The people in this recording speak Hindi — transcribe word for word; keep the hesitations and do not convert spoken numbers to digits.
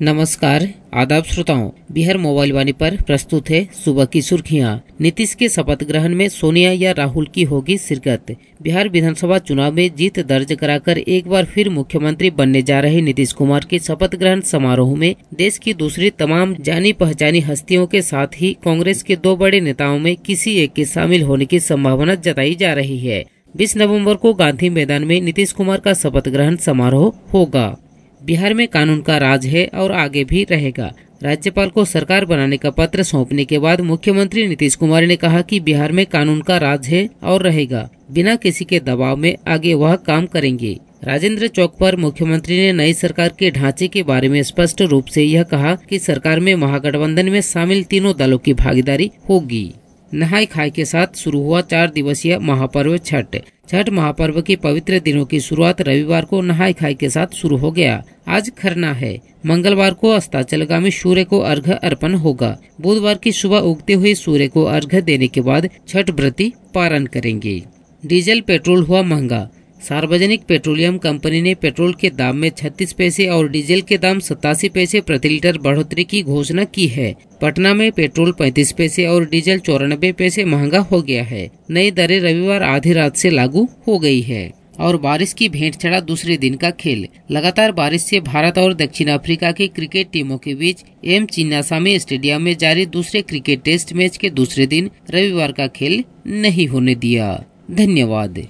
नमस्कार, आदाब श्रोताओं। बिहार मोबाइल वाणी पर प्रस्तुत है सुबह की सुर्खियां। नीतीश के शपथ ग्रहण में सोनिया या राहुल की होगी शिरकत। बिहार विधानसभा चुनाव में जीत दर्ज कराकर एक बार फिर मुख्यमंत्री बनने जा रहे नीतीश कुमार के शपथ ग्रहण समारोह में देश की दूसरी तमाम जानी पहचानी हस्तियों के साथ ही कांग्रेस के दो बड़े नेताओं में किसी एक के शामिल होने की संभावना जताई जा रही है। बीस नवम्बर को गांधी मैदान में नीतीश कुमार का शपथ ग्रहण समारोह होगा। बिहार में कानून का राज है और आगे भी रहेगा। राज्यपाल को सरकार बनाने का पत्र सौंपने के बाद मुख्यमंत्री नीतीश कुमार ने कहा कि बिहार में कानून का राज है और रहेगा। बिना किसी के दबाव में आगे वह काम करेंगे। राजेंद्र चौक पर मुख्यमंत्री ने नई सरकार के ढांचे के बारे में स्पष्ट रूप से यह कहा कि सरकार में महागठबंधन में शामिल तीनों दलों की भागीदारी होगी। नहाय खाय के साथ शुरू हुआ चार दिवसीय महापर्व छठ। छठ महापर्व के पवित्र दिनों की शुरुआत रविवार को नहाय खाय के साथ शुरू हो गया। आज खरना है। मंगलवार को अस्ताचलगामी सूर्य को अर्घ्य अर्पण होगा। बुधवार की सुबह उगते हुए सूर्य को अर्घ्य देने के बाद छठ व्रती पारण करेंगे। डीजल पेट्रोल हुआ महंगा। सार्वजनिक पेट्रोलियम कंपनी ने पेट्रोल के दाम में छत्तीस पैसे और डीजल के दाम सतासी पैसे प्रति लीटर बढ़ोतरी की घोषणा की है। पटना में पेट्रोल पैंतीस पैसे और डीजल चौरानबे पैसे महंगा हो गया है। नई दरें रविवार आधी रात से लागू हो गई है। और बारिश की भेंट चढ़ा दूसरे दिन का खेल। लगातार बारिश से भारत और दक्षिण अफ्रीका की क्रिकेट टीमों के बीच एम चिन्नास्वामी स्टेडियम में जारी दूसरे क्रिकेट टेस्ट मैच के दूसरे दिन रविवार का खेल नहीं होने दिया। धन्यवाद।